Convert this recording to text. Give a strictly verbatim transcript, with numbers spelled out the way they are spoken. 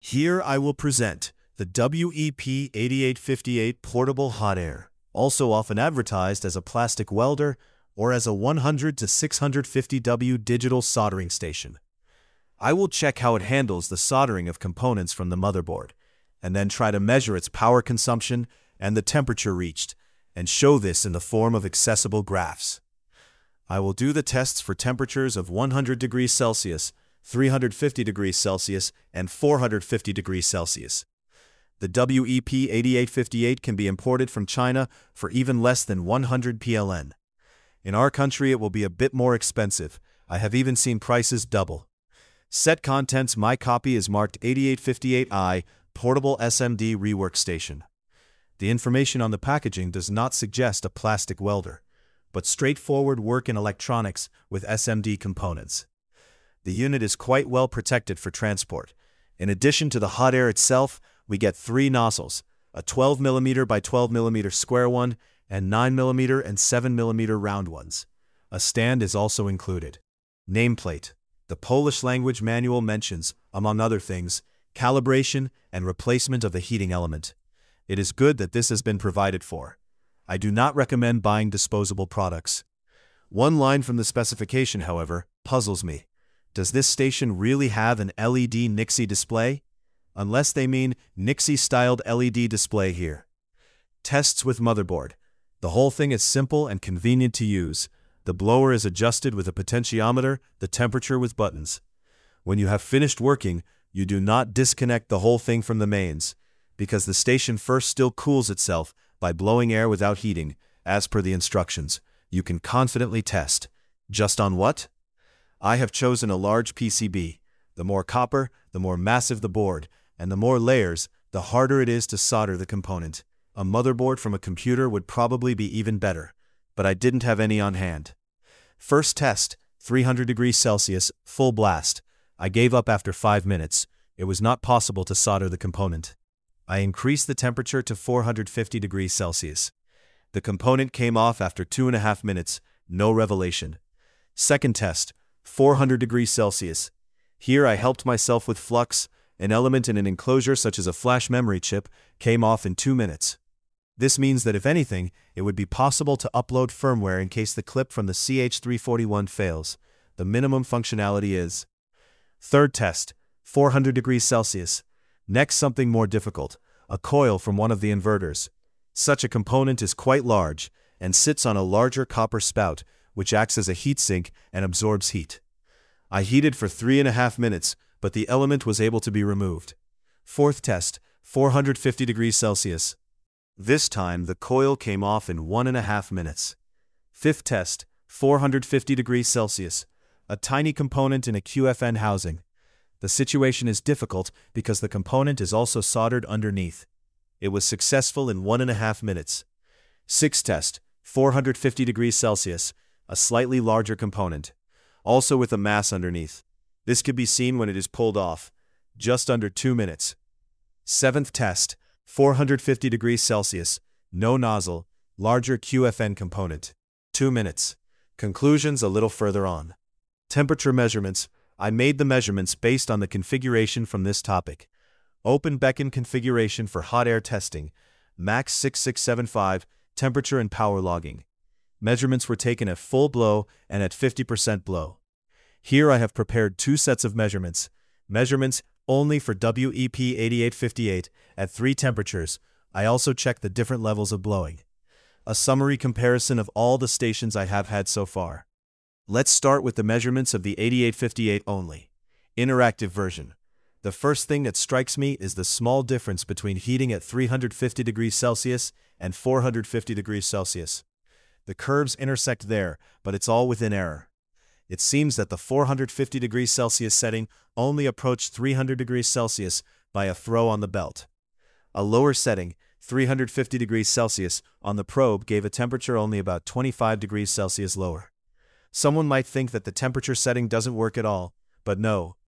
Here I will present the W E P eighty-eight fifty-eight Portable Hot Air, also often advertised as a plastic welder or as a one hundred to six hundred fifty watt digital soldering station. I will check how it handles the soldering of components from the motherboard, and then try to measure its power consumption and the temperature reached, and show this in the form of accessible graphs. I will do the tests for temperatures of one hundred degrees Celsius, three hundred fifty degrees Celsius, and four hundred fifty degrees Celsius. The W E P eighty-eight fifty-eight can be imported from China for even less than one hundred P L N. In our country it will be a bit more expensive. I have even seen prices double. Set contents: my copy is marked eighty-eight fifty-eight I, Portable S M D Rework Station. The information on the packaging does not suggest a plastic welder, but straightforward work in electronics with S M D components. The unit is quite well protected for transport. In addition to the hot air itself, we get three nozzles, a twelve millimeter by twelve millimeter square one, and nine millimeter and seven millimeter round ones. A stand is also included. Nameplate. The Polish language manual mentions, among other things, calibration and replacement of the heating element. It is good that this has been provided for. I do not recommend buying disposable products. One line from the specification, however, puzzles me. Does this station really have an L E D N I C S I display? Unless they mean N I C S I-styled L E D display here. Tests with motherboard. The whole thing is simple and convenient to use. The blower is adjusted with a potentiometer, the temperature with buttons. When you have finished working, you do not disconnect the whole thing from the mains, because the station first still cools itself by blowing air without heating, as per the instructions. You can confidently test. Just on what? I have chosen a large P C B. The more copper, the more massive the board, and the more layers, the harder it is to solder the component. A motherboard from a computer would probably be even better, but I didn't have any on hand. First test, three hundred degrees Celsius, full blast. I gave up after five minutes. It was not possible to solder the component. I increased the temperature to four hundred fifty degrees Celsius. The component came off after two and a half minutes, no revelation. Second test, four hundred degrees Celsius. Here I helped myself with flux. An element in an enclosure such as a flash memory chip came off in two minutes. This means that if anything, it would be possible to upload firmware in case the clip from the C H three forty-one fails. The minimum functionality is. Third test, four hundred degrees Celsius. Next, something more difficult, a coil from one of the inverters. Such a component is quite large and sits on a larger copper spout, which acts as a heatsink and absorbs heat. I heated for three and a half minutes, but the element was able to be removed. Fourth test, four hundred fifty degrees Celsius. This time the coil came off in one and a half minutes. Fifth test, four hundred fifty degrees Celsius. A tiny component in a Q F N housing. The situation is difficult because the component is also soldered underneath. It was successful in one and a half minutes. Sixth test, four hundred fifty degrees Celsius. A slightly larger component, also with a mass underneath. This could be seen when it is pulled off. Just under two minutes. Seventh test, four hundred fifty degrees Celsius, no nozzle, larger Q F N component. Two minutes. Conclusions a little further on. Temperature measurements. I made the measurements based on the configuration from this topic. Open beacon configuration for hot air testing, max six six seven five, temperature and power logging. Measurements were taken at full blow and at fifty percent blow. Here I have prepared two sets of measurements. Measurements only for W E P eighty-eight fifty-eight at three temperatures. I also checked the different levels of blowing. A summary comparison of all the stations I have had so far. Let's start with the measurements of the eighty-eight fifty-eight only. Interactive version. The first thing that strikes me is the small difference between heating at three hundred fifty degrees Celsius and four hundred fifty degrees Celsius. The curves intersect there, but it's all within error. It seems that the four hundred fifty degrees Celsius setting only approached three hundred degrees Celsius by a throw on the belt. A lower setting, three hundred fifty degrees Celsius, on the probe gave a temperature only about twenty-five degrees Celsius lower. Someone might think that the temperature setting doesn't work at all, but no,